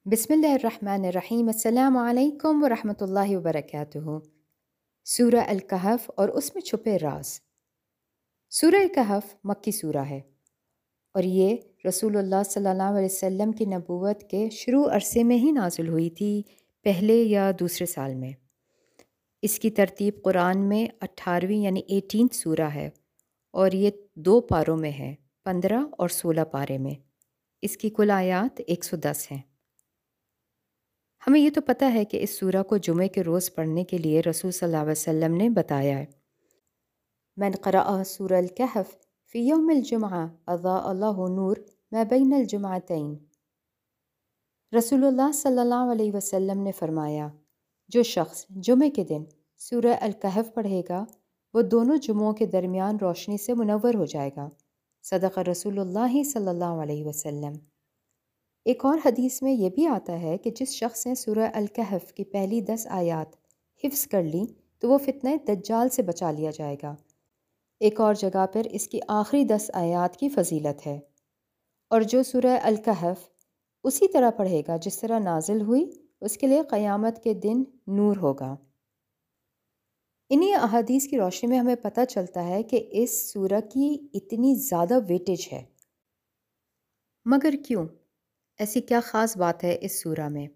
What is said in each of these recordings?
بسم اللہ الرحمن الرحیم۔ السلام علیکم ورحمۃ اللہ وبرکاتہ۔ سورہ الکہف اور اس میں چھپے راز۔ سورہ الکہف مکی سورہ ہے اور یہ رسول اللہ صلی اللہ علیہ وسلم کی نبوت کے شروع عرصے میں ہی نازل ہوئی تھی، پہلے یا دوسرے سال میں۔ اس کی ترتیب قرآن میں 18ویں یعنی 18 سورہ ہے اور یہ 2 پاروں میں ہے، 15 اور 16 پارے میں۔ اس کی کل آیات 110 ہیں۔ ہمیں یہ تو پتہ ہے کہ اس سورہ کو جمعے کے روز پڑھنے کے لیے رسول صلی اللہ علیہ وسلم نے بتایا ہے۔ من قرأ سورہ الکہف فی یوم الجمعہ اضاء اللہ نور ما بین الجمعتین۔ رسول اللہ صلی اللہ علیہ وسلم نے فرمایا، جو شخص جمعے کے دن سورہ الکہف پڑھے گا وہ دونوں جمعوں کے درمیان روشنی سے منور ہو جائے گا۔ صدق رسول اللہ صلی اللہ علیہ وسلم۔ ایک اور حدیث میں یہ بھی آتا ہے کہ جس شخص نے سورہ الکہف کی پہلی 10 آیات حفظ کر لیں تو وہ فتنہ دجال سے بچا لیا جائے گا۔ ایک اور جگہ پر اس کی آخری 10 آیات کی فضیلت ہے۔ اور جو سورہ الکہف اسی طرح پڑھے گا جس طرح نازل ہوئی، اس کے لیے قیامت کے دن نور ہوگا۔ انہی احادیث کی روشنی میں ہمیں پتہ چلتا ہے کہ اس سورہ کی اتنی زیادہ ویٹیج ہے۔ مگر کیوں؟ ایسی کیا خاص بات ہے اس سورہ میں؟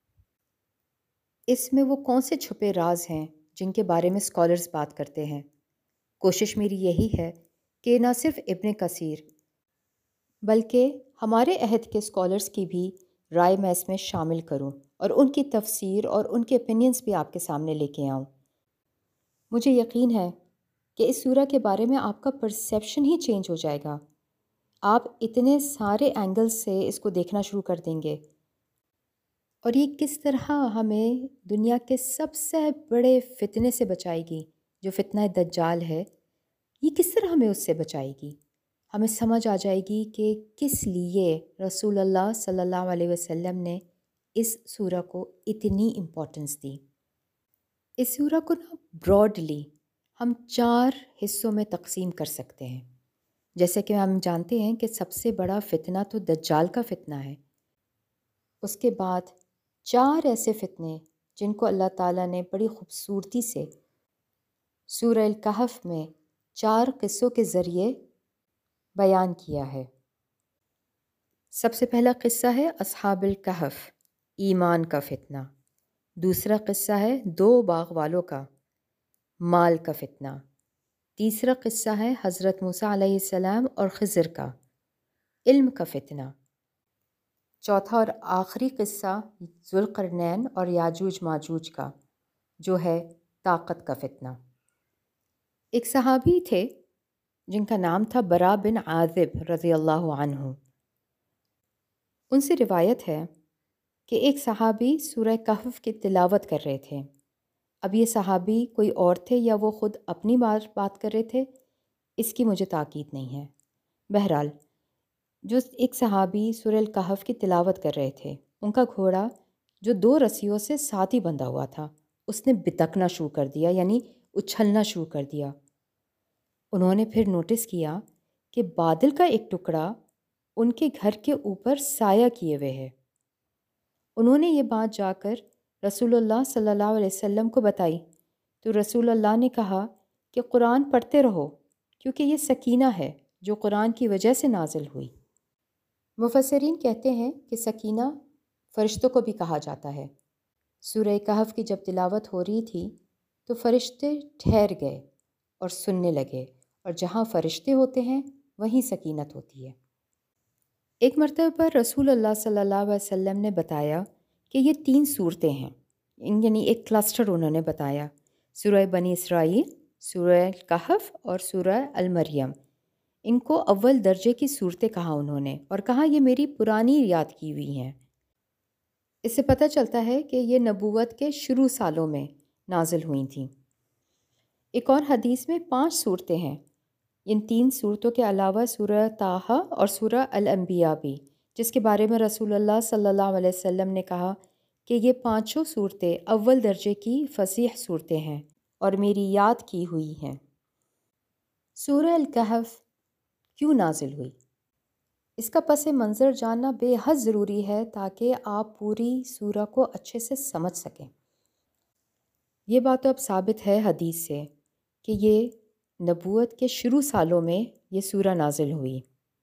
اس میں وہ کون سے چھپے راز ہیں جن کے بارے میں اسکالرز بات کرتے ہیں؟ کوشش میری یہی ہے کہ نہ صرف ابن کثیر بلکہ ہمارے عہد کے اسکالرز کی بھی رائے میں اس میں شامل کروں اور ان کی تفسیر اور ان کے اوپینینز بھی آپ کے سامنے لے کے آؤں۔ مجھے یقین ہے کہ اس سورہ کے بارے میں آپ کا پرسیپشن ہی چینج ہو جائے گا۔ آپ اتنے سارے اینگل سے اس کو دیکھنا شروع کر دیں گے، اور یہ کس طرح ہمیں دنیا کے سب سے بڑے فتنے سے بچائے گی، جو فتنہ دجال ہے۔ یہ کس طرح ہمیں اس سے بچائے گی؟ ہمیں سمجھ آ جائے گی کہ کس لیے رسول اللہ صلی اللہ علیہ وسلم نے اس سورہ کو اتنی امپورٹنس دی۔ اس سورہ کو نا براڈلی ہم 4 حصوں میں تقسیم کر سکتے ہیں۔ جیسے کہ ہم جانتے ہیں کہ سب سے بڑا فتنہ تو دجال کا فتنہ ہے۔ اس کے بعد 4 ایسے فتنے جن کو اللہ تعالیٰ نے بڑی خوبصورتی سے سورہ الکہف میں 4 قصوں کے ذریعے بیان کیا ہے۔ سب سے پہلا قصہ ہے اصحاب الکہف، ایمان کا فتنہ۔ دوسرا قصہ ہے 2 باغ والوں کا، مال کا فتنہ۔ تیسرا قصہ ہے حضرت موسیٰ علیہ السلام اور خضر کا، علم کا فتنہ۔ چوتھا اور آخری قصہ ذوالقرنین اور یاجوج ماجوج کا، جو ہے طاقت کا فتنہ۔ ایک صحابی تھے جن کا نام تھا برا بن عازب رضی اللہ عنہ۔ ان سے روایت ہے کہ ایک صحابی سورہ کہف کی تلاوت کر رہے تھے۔ اب یہ صحابی کوئی اور تھے یا وہ خود اپنی بات کر رہے تھے، اس کی مجھے تاکید نہیں ہے۔ بہرحال جو ایک صحابی سورہ الکہف کی تلاوت کر رہے تھے، ان کا گھوڑا جو 2 رسیوں سے ساتھ ہی بندھا ہوا تھا، اس نے بتکنا شروع کر دیا، یعنی اچھلنا شروع کر دیا۔ انہوں نے پھر نوٹس کیا کہ بادل کا ایک ٹکڑا ان کے گھر کے اوپر سایہ کیے ہوئے ہے۔ انہوں نے یہ بات جا کر رسول اللہ صلی اللہ علیہ وسلم کو بتائی تو رسول اللہ نے کہا کہ قرآن پڑھتے رہو، کیونکہ یہ سکینہ ہے جو قرآن کی وجہ سے نازل ہوئی۔ مفسرین کہتے ہیں کہ سکینہ فرشتوں کو بھی کہا جاتا ہے۔ سورہ کہف کی جب تلاوت ہو رہی تھی تو فرشتے ٹھہر گئے اور سننے لگے، اور جہاں فرشتے ہوتے ہیں وہیں سکینت ہوتی ہے۔ ایک مرتبہ پر رسول اللہ صلی اللہ علیہ وسلم نے بتایا کہ یہ 3 صورتیں ہیں، یعنی ایک کلسٹر انہوں نے بتایا، سورہ بنی اسرائیل، سورہ کہف اور سورہ المریم۔ ان کو اول درجے کی صورتیں کہا انہوں نے، اور کہا یہ میری پرانی یاد کی ہوئی ہیں۔ اس سے پتہ چلتا ہے کہ یہ نبوت کے شروع سالوں میں نازل ہوئی تھیں۔ ایک اور حدیث میں 5 صورتیں ہیں۔ ان 3 صورتوں کے علاوہ سورہ طٰہٰ اور سورہ الانبیاء بھی، جس کے بارے میں رسول اللہ صلی اللہ علیہ وسلم نے کہا کہ یہ 5 صورتیں اول درجے کی فصیح صورتیں ہیں اور میری یاد کی ہوئی ہیں۔ سورہ الکہف کیوں نازل ہوئی؟ اس کا پس منظر جاننا بے حد ضروری ہے تاکہ آپ پوری سورہ کو اچھے سے سمجھ سکیں۔ یہ بات تو اب ثابت ہے حدیث سے کہ یہ نبوت کے شروع سالوں میں یہ سورہ نازل ہوئی۔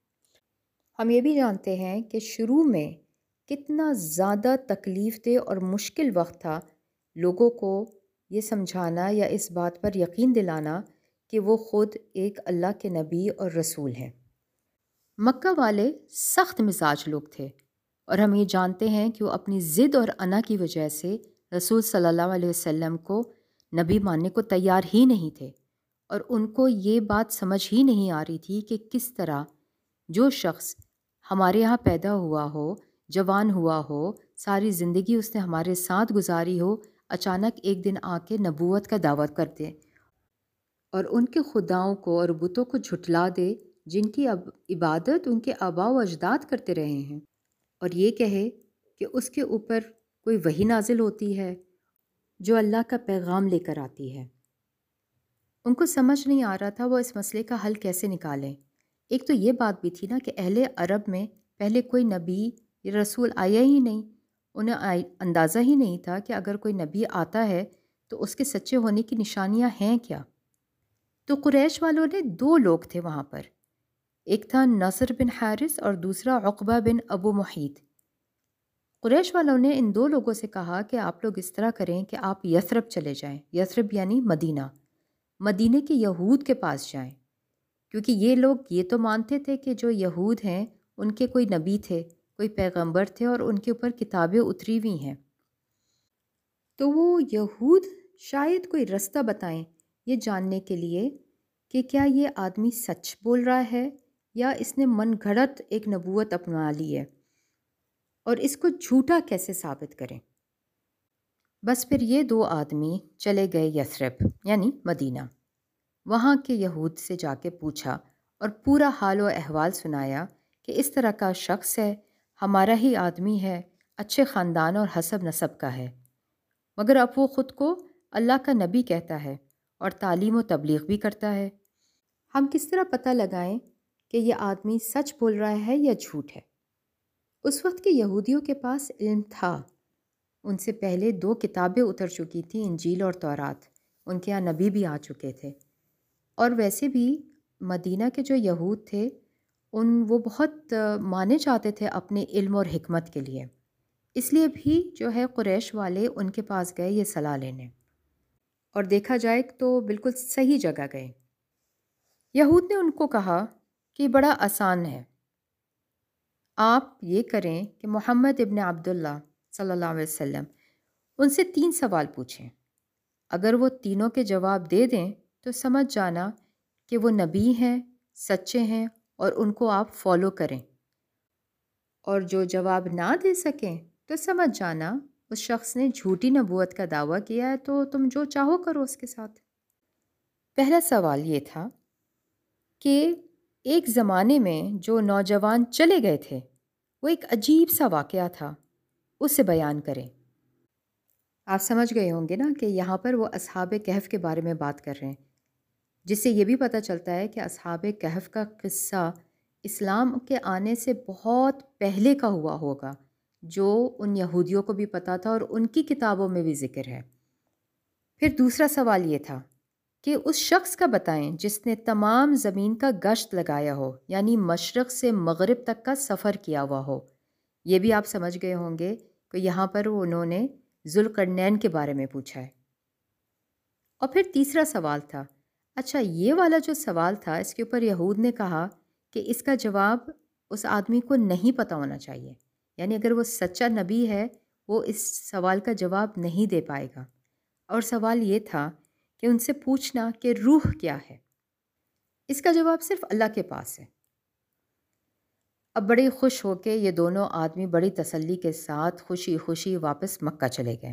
ہم یہ بھی جانتے ہیں کہ شروع میں کتنا زیادہ تکلیف دہ اور مشکل وقت تھا لوگوں کو یہ سمجھانا یا اس بات پر یقین دلانا کہ وہ خود ایک اللہ کے نبی اور رسول ہیں۔ مکہ والے سخت مزاج لوگ تھے اور ہم یہ جانتے ہیں کہ وہ اپنی ضد اور انا کی وجہ سے رسول صلی اللہ علیہ وسلم کو نبی ماننے کو تیار ہی نہیں تھے، اور ان کو یہ بات سمجھ ہی نہیں آ رہی تھی کہ کس طرح جو شخص ہمارے یہاں پیدا ہوا ہو، جوان ہوا ہو، ساری زندگی اس نے ہمارے ساتھ گزاری ہو، اچانک ایک دن آ کے نبوت کا دعوت کر دے اور ان کے خداؤں کو اور بتوں کو جھٹلا دے جن کی عبادت ان کے آباء و اجداد کرتے رہے ہیں، اور یہ کہے کہ اس کے اوپر کوئی وحی نازل ہوتی ہے جو اللہ کا پیغام لے کر آتی ہے۔ ان کو سمجھ نہیں آ رہا تھا وہ اس مسئلے کا حل کیسے نکالیں۔ ایک تو یہ بات بھی تھی نا کہ اہل عرب میں پہلے کوئی نبی یا رسول آیا ہی نہیں، انہیں اندازہ ہی نہیں تھا کہ اگر کوئی نبی آتا ہے تو اس کے سچے ہونے کی نشانیاں ہیں کیا۔ تو قریش والوں نے دو لوگ تھے وہاں پر، ایک تھا نصر بن حارث اور دوسرا عقبہ بن ابو محیط۔ قریش والوں نے ان دو لوگوں سے کہا کہ آپ لوگ اس طرح کریں کہ آپ یثرب چلے جائیں، یثرب یعنی مدینہ، مدینے کے یہود کے پاس جائیں، کیونکہ یہ لوگ یہ تو مانتے تھے کہ جو یہود ہیں ان کے کوئی نبی تھے، کوئی پیغمبر تھے اور ان کے اوپر کتابیں اتری ہوئی ہیں، تو وہ یہود شاید کوئی رستہ بتائیں یہ جاننے کے لیے کہ کیا یہ آدمی سچ بول رہا ہے یا اس نے من گھڑت ایک نبوت اپنا لی ہے، اور اس کو جھوٹا کیسے ثابت کریں۔ بس پھر یہ دو آدمی چلے گئے یثرب یعنی مدینہ، وہاں کے یہود سے جا کے پوچھا اور پورا حال و احوال سنایا کہ اس طرح کا شخص ہے، ہمارا ہی آدمی ہے، اچھے خاندان اور حسب نسب کا ہے، مگر اب وہ خود کو اللہ کا نبی کہتا ہے اور تعلیم و تبلیغ بھی کرتا ہے۔ ہم کس طرح پتہ لگائیں کہ یہ آدمی سچ بول رہا ہے یا جھوٹ ہے؟ اس وقت کے یہودیوں کے پاس علم تھا، ان سے پہلے دو کتابیں اتر چکی تھیں، انجیل اور تورات، ان کے یہاں نبی بھی آ چکے تھے، اور ویسے بھی مدینہ کے جو یہود تھے وہ بہت مانے جاتے تھے اپنے علم اور حکمت کے لیے، اس لیے بھی جو ہے قریش والے ان کے پاس گئے یہ صلاح لینے، اور دیکھا جائے تو بالکل صحیح جگہ گئے۔ یہود نے ان کو کہا کہ بڑا آسان ہے، آپ یہ کریں کہ محمد ابن عبداللہ صلی اللہ علیہ وسلم ان سے 3 سوال پوچھیں، اگر وہ تینوں کے جواب دے دیں تو سمجھ جانا کہ وہ نبی ہیں، سچے ہیں، اور ان کو آپ فالو کریں، اور جو جواب نہ دے سکیں تو سمجھ جانا اس شخص نے جھوٹی نبوت کا دعویٰ کیا ہے، تو تم جو چاہو کرو اس کے ساتھ۔ پہلا سوال یہ تھا کہ ایک زمانے میں جو نوجوان چلے گئے تھے وہ ایک عجیب سا واقعہ تھا، اسے بیان کریں۔ آپ سمجھ گئے ہوں گے نا کہ یہاں پر وہ اصحاب کہف کے بارے میں بات کر رہے ہیں، جس سے یہ بھی پتہ چلتا ہے کہ اصحاب کہف کا قصہ اسلام کے آنے سے بہت پہلے کا ہوا ہوگا، جو ان یہودیوں کو بھی پتہ تھا اور ان کی کتابوں میں بھی ذکر ہے۔ پھر دوسرا سوال یہ تھا کہ اس شخص کا بتائیں جس نے تمام زمین کا گشت لگایا ہو، یعنی مشرق سے مغرب تک کا سفر کیا ہوا ہو۔ یہ بھی آپ سمجھ گئے ہوں گے کہ یہاں پر انہوں نے ذوالقرنین کے بارے میں پوچھا ہے۔ اور پھر تیسرا سوال تھا، اچھا یہ والا جو سوال تھا اس کے اوپر یہود نے کہا کہ اس کا جواب اس آدمی کو نہیں پتہ ہونا چاہیے، یعنی اگر وہ سچا نبی ہے وہ اس سوال کا جواب نہیں دے پائے گا۔ اور سوال یہ تھا کہ ان سے پوچھنا کہ روح کیا ہے، اس کا جواب صرف اللہ کے پاس ہے۔ اب بڑے خوش ہو کے یہ دونوں آدمی بڑی تسلی کے ساتھ خوشی خوشی واپس مکہ چلے گئے،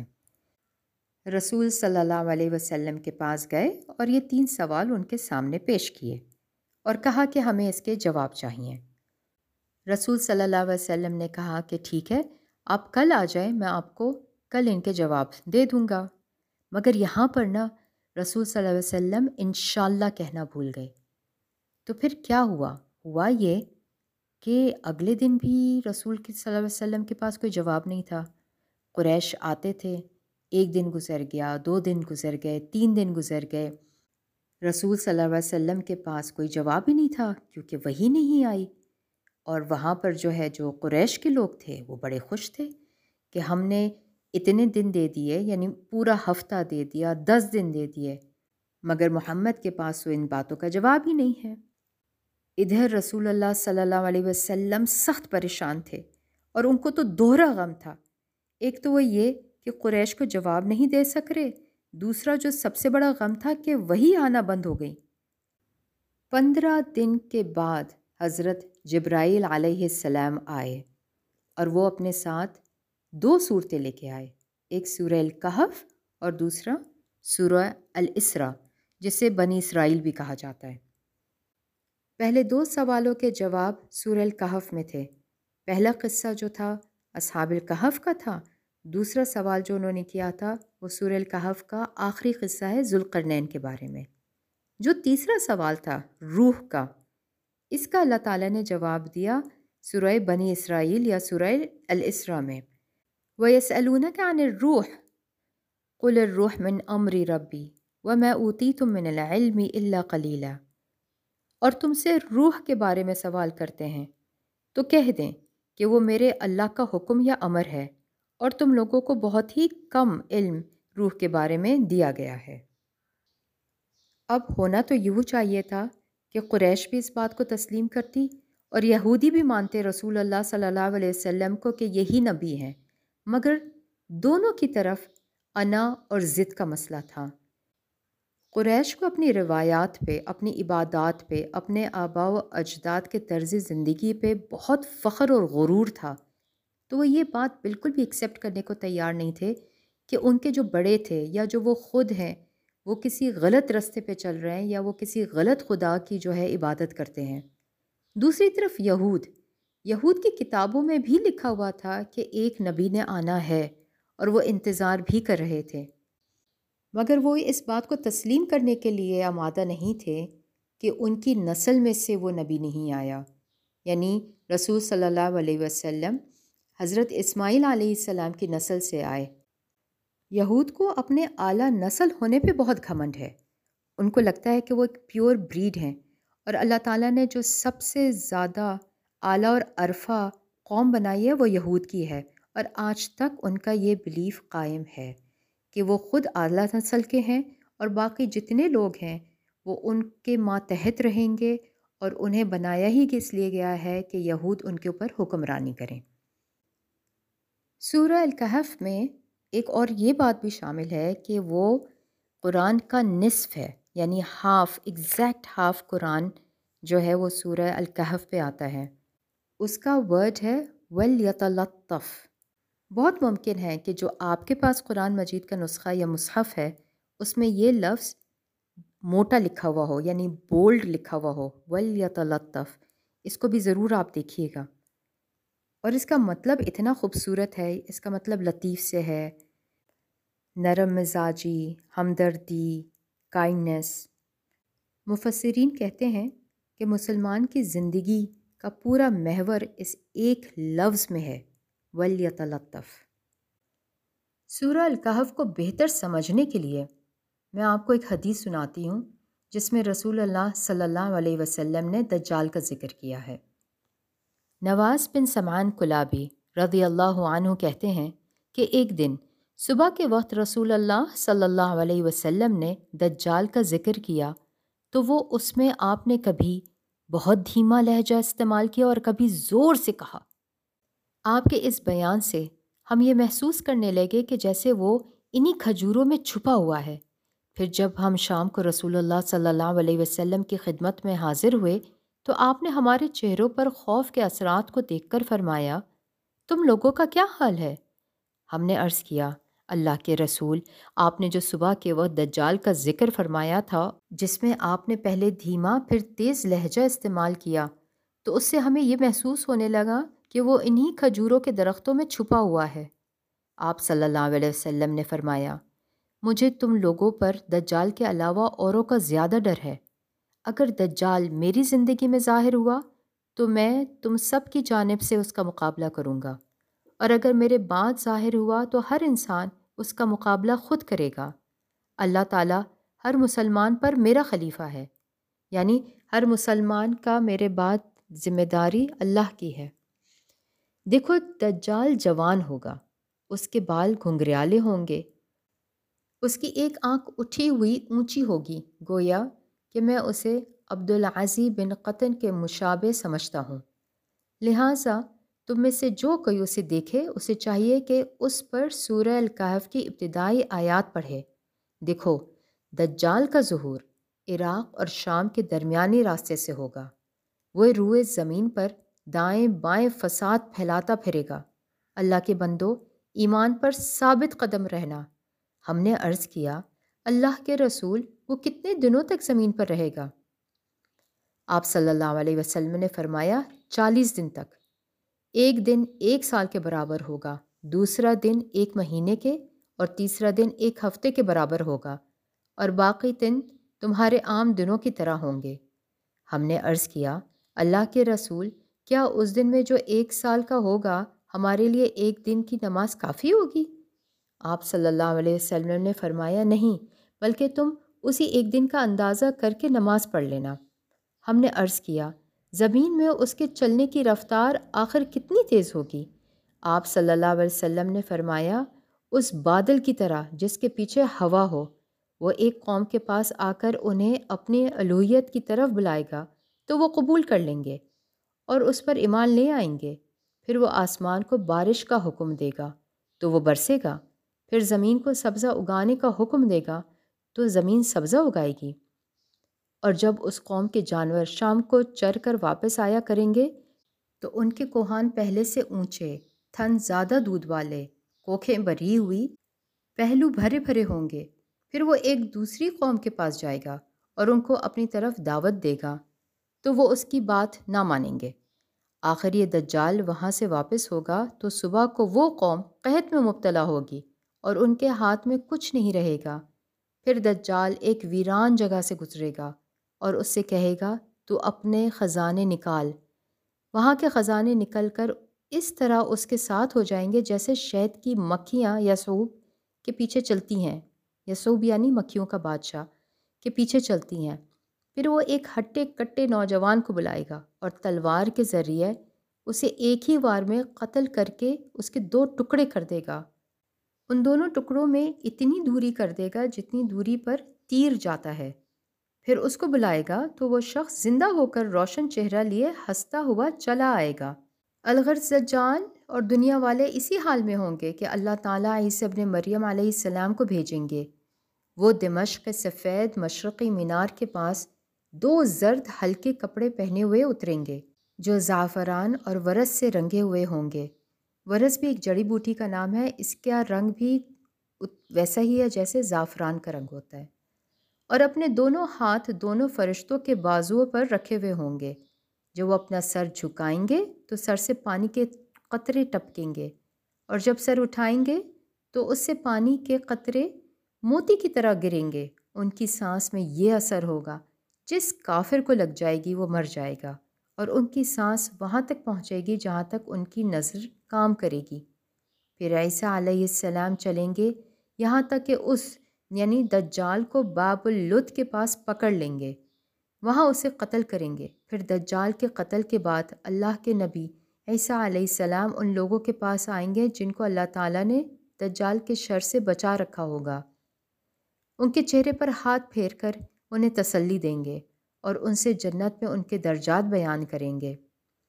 رسول صلی اللہ علیہ وسلم کے پاس گئے اور یہ 3 سوال ان کے سامنے پیش کیے اور کہا کہ ہمیں اس کے جواب چاہیے۔ رسول صلی اللہ علیہ وسلم نے کہا کہ ٹھیک ہے، آپ کل آ جائیں، میں آپ کو کل ان کے جواب دے دوں گا۔ مگر یہاں پر نا رسول صلی اللہ علیہ وسلم انشاءاللہ کہنا بھول گئے۔ تو پھر کیا ہوا یہ کہ اگلے دن بھی رسول کے صلی اللہ علیہ وسلم کے پاس کوئی جواب نہیں تھا۔ قریش آتے تھے، ایک دن گزر گیا، 2 دن گزر گئے، 3 دن گزر گئے، رسول صلی اللہ علیہ وسلم کے پاس کوئی جواب ہی نہیں تھا کیونکہ وحی نہیں آئی۔ اور وہاں پر جو قریش کے لوگ تھے وہ بڑے خوش تھے کہ ہم نے اتنے دن دے دیے، یعنی پورا ہفتہ دے دیا، 10 دن دے دیے، مگر محمد کے پاس تو ان باتوں کا جواب ہی نہیں ہے۔ ادھر رسول اللہ صلی اللہ علیہ وسلم سخت پریشان تھے اور ان کو تو دوہرا غم تھا۔ ایک تو وہ یہ کہ قریش کو جواب نہیں دے سک رہے، دوسرا جو سب سے بڑا غم تھا کہ وہی آنا بند ہو گئی۔ 15 دن کے بعد حضرت جبرائیل علیہ السلام آئے اور وہ اپنے ساتھ 2 صورتیں لے کے آئے، ایک سورہ الکہف اور دوسرا سورہ الاسراء، جسے بنی اسرائیل بھی کہا جاتا ہے۔ پہلے 2 سوالوں کے جواب سورہ الکہف میں تھے۔ پہلا قصہ جو تھا اصحاب الکہف کا تھا، دوسرا سوال جو انہوں نے کیا تھا وہ سورہ الکہف کا آخری قصہ ہے ذوالقرنین کے بارے میں۔ جو تیسرا سوال تھا روح کا، اس کا اللہ تعالیٰ نے جواب دیا سورہ بنی اسرائیل یا سورہ الاسراء میں۔ وَيَسْأَلُونَكَ عَنِ الرُّوحِ قُلِ الرُّوحُ مِنْ أَمْرِ رَبِّي وَمَا أُوتِيتُم مِّنَ الْعِلْمِ إِلَّا قَلِيلًا۔ اور تم سے روح کے بارے میں سوال کرتے ہیں تو کہہ دیں کہ وہ میرے اللہ کا حکم یا امر ہے، اور تم لوگوں کو بہت ہی کم علم روح کے بارے میں دیا گیا ہے۔ اب ہونا تو یوں چاہیے تھا کہ قریش بھی اس بات کو تسلیم کرتی اور یہودی بھی مانتے رسول اللہ صلی اللہ علیہ وسلم کو کہ یہی نبی ہیں، مگر دونوں کی طرف انا اور ضد کا مسئلہ تھا۔ قریش کو اپنی روایات پہ، اپنی عبادات پہ، اپنے آباء و اجداد کے طرز زندگی پہ بہت فخر اور غرور تھا، تو وہ یہ بات بالکل بھی ایکسیپٹ کرنے کو تیار نہیں تھے کہ ان کے جو بڑے تھے یا جو وہ خود ہیں وہ کسی غلط رستے پہ چل رہے ہیں یا وہ کسی غلط خدا کی عبادت کرتے ہیں۔ دوسری طرف یہود کی کتابوں میں بھی لکھا ہوا تھا کہ ایک نبی نے آنا ہے اور وہ انتظار بھی کر رہے تھے، مگر وہ اس بات کو تسلیم کرنے کے لیے آمادہ نہیں تھے کہ ان کی نسل میں سے وہ نبی نہیں آیا، یعنی رسول صلی اللہ علیہ وسلم حضرت اسماعیل علیہ السلام کی نسل سے آئے۔ یہود کو اپنے اعلیٰ نسل ہونے پہ بہت گھمنڈ ہے، ان کو لگتا ہے کہ وہ ایک پیور بریڈ ہیں، اور اللہ تعالیٰ نے جو سب سے زیادہ اعلیٰ اور عرفہ قوم بنائی ہے وہ یہود کی ہے، اور آج تک ان کا یہ بلیف قائم ہے کہ وہ خود اعلیٰ نسل کے ہیں اور باقی جتنے لوگ ہیں وہ ان کے ماتحت رہیں گے، اور انہیں بنایا ہی اس لیے گیا ہے کہ یہود ان کے اوپر حکمرانی کریں۔ سورہ الکہف میں ایک اور یہ بات بھی شامل ہے کہ وہ قرآن کا نصف ہے، یعنی ایگزیکٹ ہاف قرآن جو ہے وہ سورہ الکہف پہ آتا ہے۔ اس کا ورڈ ہے وَلْيَتَلَطَّفْ۔ بہت ممکن ہے کہ جو آپ کے پاس قرآن مجید کا نسخہ یا مصحف ہے اس میں یہ لفظ موٹا لکھا ہوا ہو، یعنی بولڈ لکھا ہوا ہو، وَلْيَتَلَطَّفْ۔ اس کو بھی ضرور آپ دیکھیے گا، اور اس کا مطلب اتنا خوبصورت ہے، اس کا مطلب لطیف سے ہے، نرم مزاجی، ہمدردی، کائنڈنس۔ مفسرین کہتے ہیں کہ مسلمان کی زندگی کا پورا محور اس ایک لفظ میں ہے، وَلْيَتَلَطَّفْ۔ سورہ الکہف کو بہتر سمجھنے کے لیے میں آپ کو ایک حدیث سناتی ہوں جس میں رسول اللہ صلی اللہ علیہ وسلم نے دجال کا ذکر کیا ہے۔ نواس بن سمعان کلابی رضی اللہ عنہ کہتے ہیں کہ ایک دن صبح کے وقت رسول اللہ صلی اللہ علیہ وسلم نے دجال کا ذکر کیا تو وہ اس میں آپ نے کبھی بہت دھیما لہجہ استعمال کیا اور کبھی زور سے کہا۔ آپ کے اس بیان سے ہم یہ محسوس کرنے لگے کہ جیسے وہ انہی کھجوروں میں چھپا ہوا ہے۔ پھر جب ہم شام کو رسول اللہ صلی اللہ علیہ وسلم کی خدمت میں حاضر ہوئے تو آپ نے ہمارے چہروں پر خوف کے اثرات کو دیکھ کر فرمایا، تم لوگوں کا کیا حال ہے؟ ہم نے عرض کیا، اللہ کے رسول، آپ نے جو صبح کے وقت دجال کا ذکر فرمایا تھا جس میں آپ نے پہلے دھیما پھر تیز لہجہ استعمال کیا، تو اس سے ہمیں یہ محسوس ہونے لگا کہ وہ انہی کھجوروں کے درختوں میں چھپا ہوا ہے۔ آپ صلی اللہ علیہ وسلم نے فرمایا، مجھے تم لوگوں پر دجال کے علاوہ اوروں کا زیادہ ڈر ہے۔ اگر دجال میری زندگی میں ظاہر ہوا تو میں تم سب کی جانب سے اس کا مقابلہ کروں گا، اور اگر میرے بعد ظاہر ہوا تو ہر انسان اس کا مقابلہ خود کرے گا۔ اللہ تعالیٰ ہر مسلمان پر میرا خلیفہ ہے، یعنی ہر مسلمان کا میرے بعد ذمہ داری اللہ کی ہے۔ دیکھو، دجال جوان ہوگا، اس کے بال گھنگریالے ہوں گے، اس کی ایک آنکھ اٹھی ہوئی اونچی ہوگی، گویا کہ میں اسے عبدالعزی بن قطن کے مشابہ سمجھتا ہوں۔ لہٰذا تم میں سے جو کوئی اسے دیکھے اسے چاہیے کہ اس پر سورہ الکہف کی ابتدائی آیات پڑھے۔ دیکھو، دجال کا ظہور عراق اور شام کے درمیانی راستے سے ہوگا۔ وہ روئے زمین پر دائیں بائیں فساد پھیلاتا پھرے گا۔ اللہ کے بندو، ایمان پر ثابت قدم رہنا۔ ہم نے عرض کیا، اللہ کے رسول، وہ کتنے دنوں تک زمین پر رہے گا؟ آپ صلی اللہ علیہ وسلم نے فرمایا، 40 دن تک۔ ایک دن 1 سال کے برابر ہوگا، دوسرا دن 1 مہینے کے، اور تیسرا دن 1 ہفتے کے برابر ہوگا، اور باقی دن تمہارے عام دنوں کی طرح ہوں گے۔ ہم نے عرض کیا، اللہ کے رسول، کیا اس دن میں جو 1 سال کا ہوگا ہمارے لیے 1 دن کی نماز کافی ہوگی؟ آپ صلی اللہ علیہ وسلم نے فرمایا، نہیں، بلکہ تم اسی 1 دن کا اندازہ کر کے نماز پڑھ لینا۔ ہم نے عرض کیا، زمین میں اس کے چلنے کی رفتار آخر کتنی تیز ہوگی؟ آپ صلی اللہ علیہ وسلم نے فرمایا، اس بادل کی طرح جس کے پیچھے ہوا ہو۔ وہ ایک قوم کے پاس آ کر انہیں اپنی الوہیت کی طرف بلائے گا تو وہ قبول کر لیں گے اور اس پر ایمان لے آئیں گے۔ پھر وہ آسمان کو بارش کا حکم دے گا تو وہ برسے گا، پھر زمین کو سبزہ اگانے کا حکم دے گا تو زمین سبزہ اگائے گی۔ اور جب اس قوم کے جانور شام کو چر کر واپس آیا کریں گے تو ان کے کوہان پہلے سے اونچے، تھن زیادہ دودھ والے، کوکھیں بری ہوئی، پہلو بھرے بھرے ہوں گے۔ پھر وہ ایک دوسری قوم کے پاس جائے گا اور ان کو اپنی طرف دعوت دے گا تو وہ اس کی بات نہ مانیں گے۔ آخر یہ دجال وہاں سے واپس ہوگا تو صبح کو وہ قوم قحط میں مبتلا ہوگی اور ان کے ہاتھ میں کچھ نہیں رہے گا۔ پھر دجال ایک ویران جگہ سے گزرے گا اور اس سے کہے گا، تو اپنے خزانے نکال۔ وہاں کے خزانے نکل کر اس طرح اس کے ساتھ ہو جائیں گے جیسے شہد کی مکھیاں یسوب کے پیچھے چلتی ہیں، یسوب یعنی مکھیوں کا بادشاہ کے پیچھے چلتی ہیں۔ پھر وہ ایک ہٹے کٹے نوجوان کو بلائے گا اور تلوار کے ذریعے اسے ایک ہی وار میں قتل کر کے اس کے 2 ٹکڑے کر دے گا۔ ان دونوں ٹکڑوں میں اتنی دوری کر دے گا جتنی دوری پر تیر جاتا ہے۔ پھر اس کو بلائے گا تو وہ شخص زندہ ہو کر روشن چہرہ لیے ہنستا ہوا چلا آئے گا۔ الغرض دجال اور دنیا والے اسی حال میں ہوں گے کہ اللہ تعالیٰ عیسیٰ ابن مریم علیہ السلام کو بھیجیں گے۔ وہ دمشق کے سفید مشرقی مینار کے پاس 2 زرد ہلکے کپڑے پہنے ہوئے اتریں گے جو زعفران اور ورس سے رنگے ہوئے ہوں گے۔ ورس بھی ایک جڑی بوٹی کا نام ہے، اس کا رنگ بھی ویسا ہی ہے جیسے زعفران کا رنگ ہوتا ہے، اور اپنے دونوں ہاتھ دونوں فرشتوں کے بازوؤں پر رکھے ہوئے ہوں گے۔ جب وہ اپنا سر جھکائیں گے تو سر سے پانی کے قطرے ٹپکیں گے، اور جب سر اٹھائیں گے تو اس سے پانی کے قطرے موتی کی طرح گریں گے۔ ان کی سانس میں یہ اثر ہوگا، جس کافر کو لگ جائے گی وہ مر جائے گا، اور ان کی سانس وہاں تک پہنچے گی جہاں تک ان کی نظر کام کرے گی۔ پھر عیسیٰ علیہ السلام چلیں گے یہاں تک کہ اس یعنی دجال کو باب اللد کے پاس پکڑ لیں گے، وہاں اسے قتل کریں گے۔ پھر دجال کے قتل کے بعد اللہ کے نبی عیسیٰ علیہ السلام ان لوگوں کے پاس آئیں گے جن کو اللہ تعالیٰ نے دجال کے شر سے بچا رکھا ہوگا۔ ان کے چہرے پر ہاتھ پھیر کر انہیں تسلی دیں گے اور ان سے جنت میں ان کے درجات بیان کریں گے۔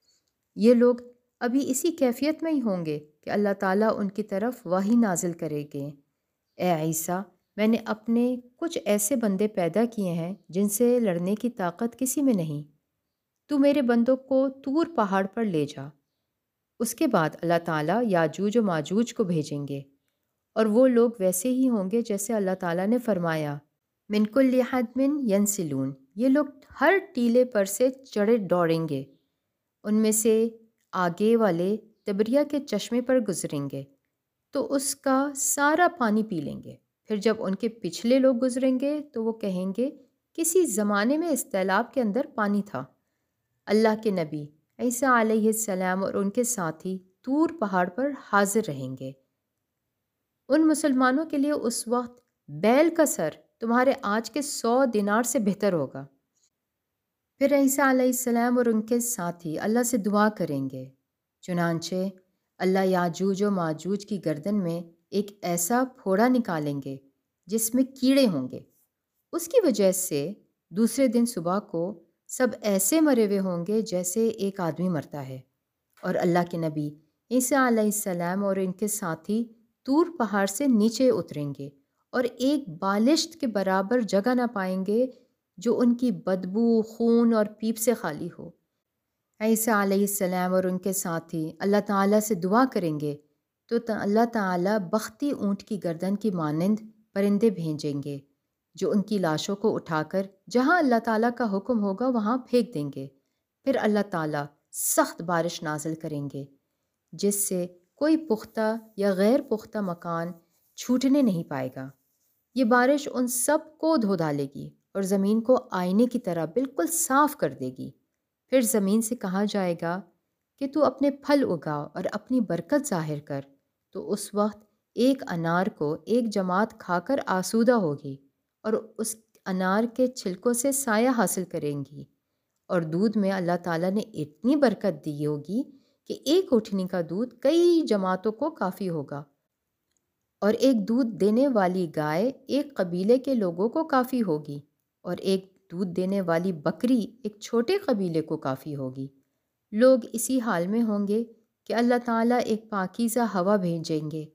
یہ لوگ ابھی اسی کیفیت میں ہی ہوں گے کہ اللہ تعالیٰ ان کی طرف وحی نازل کرے گے، اے عیسیٰ، میں نے اپنے کچھ ایسے بندے پیدا کیے ہیں جن سے لڑنے کی طاقت کسی میں نہیں، تو میرے بندوں کو طور پہاڑ پر لے جا۔ اس کے بعد اللہ تعالیٰ یاجوج و ماجوج کو بھیجیں گے، اور وہ لوگ ویسے ہی ہوں گے جیسے اللہ تعالیٰ نے فرمایا، من کل حدب ینسلون، یہ لوگ ہر ٹیلے پر سے چڑھے دوڑیں گے۔ ان میں سے آگے والے تبریہ کے چشمے پر گزریں گے تو اس کا سارا پانی پی لیں گے۔ پھر جب ان کے پچھلے لوگ گزریں گے تو وہ کہیں گے، کسی زمانے میں اس تالاب کے اندر پانی تھا۔ اللہ کے نبی عیسیٰ علیہ السلام اور ان کے ساتھی طور پہاڑ پر حاضر رہیں گے۔ ان مسلمانوں کے لیے اس وقت بیل کا سر تمہارے آج کے 100 دینار سے بہتر ہوگا۔ پھر عیسیٰ علیہ السلام اور ان کے ساتھی اللہ سے دعا کریں گے، چنانچہ اللہ یاجوج و ماجوج کی گردن میں ایک ایسا پھوڑا نکالیں گے جس میں کیڑے ہوں گے۔ اس کی وجہ سے دوسرے دن صبح کو سب ایسے مرے ہوئے ہوں گے جیسے ایک آدمی مرتا ہے، اور اللہ کے نبی عیسیٰ علیہ السلام اور ان کے ساتھی طور پہاڑ سے نیچے اتریں گے اور ایک بالشت کے برابر جگہ نہ پائیں گے جو ان کی بدبو، خون اور پیپ سے خالی ہو۔ عیسیٰ علیہ السلام اور ان کے ساتھی اللہ تعالیٰ سے دعا کریں گے تو اللہ تعالیٰ بختی اونٹ کی گردن کی مانند پرندے بھیجیں گے جو ان کی لاشوں کو اٹھا کر جہاں اللہ تعالیٰ کا حکم ہوگا وہاں پھینک دیں گے۔ پھر اللہ تعالیٰ سخت بارش نازل کریں گے جس سے کوئی پختہ یا غیر پختہ مکان چھوٹنے نہیں پائے گا۔ یہ بارش ان سب کو دھو ڈالے گی اور زمین کو آئینے کی طرح بالکل صاف کر دے گی۔ پھر زمین سے کہا جائے گا کہ تو اپنے پھل اگا اور اپنی برکت ظاہر کر، تو اس وقت ایک انار کو ایک جماعت کھا کر آسودہ ہوگی اور اس انار کے چھلکوں سے سایہ حاصل کریں گی، اور دودھ میں اللہ تعالیٰ نے اتنی برکت دی ہوگی کہ ایک اٹھنی کا دودھ کئی جماعتوں کو کافی ہوگا، اور ایک دودھ دینے والی گائے ایک قبیلے کے لوگوں کو کافی ہوگی، اور ایک دودھ دینے والی بکری ایک چھوٹے قبیلے کو کافی ہوگی۔ لوگ اسی حال میں ہوں گے کہ اللہ تعالیٰ ایک پاکیزہ ہوا بھیجیں گے،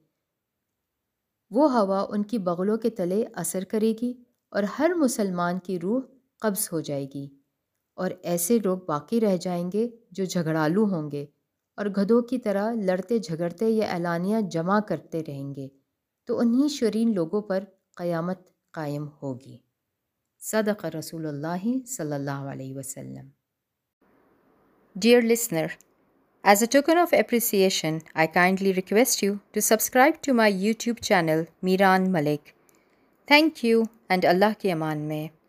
وہ ہوا ان کی بغلوں کے تلے اثر کرے گی اور ہر مسلمان کی روح قبض ہو جائے گی، اور ایسے لوگ باقی رہ جائیں گے جو جھگڑالو ہوں گے اور گدھوں کی طرح لڑتے جھگڑتے یا اعلانیہ جمع کرتے رہیں گے، تو انہی شرین لوگوں پر قیامت قائم ہوگی۔ صدق رسول اللہ صلی اللہ علیہ وسلم۔ Dear listener, as a token of appreciation, I kindly request you to subscribe to my YouTube channel, Miran Malik. Thank you, and Allah ki aman mein.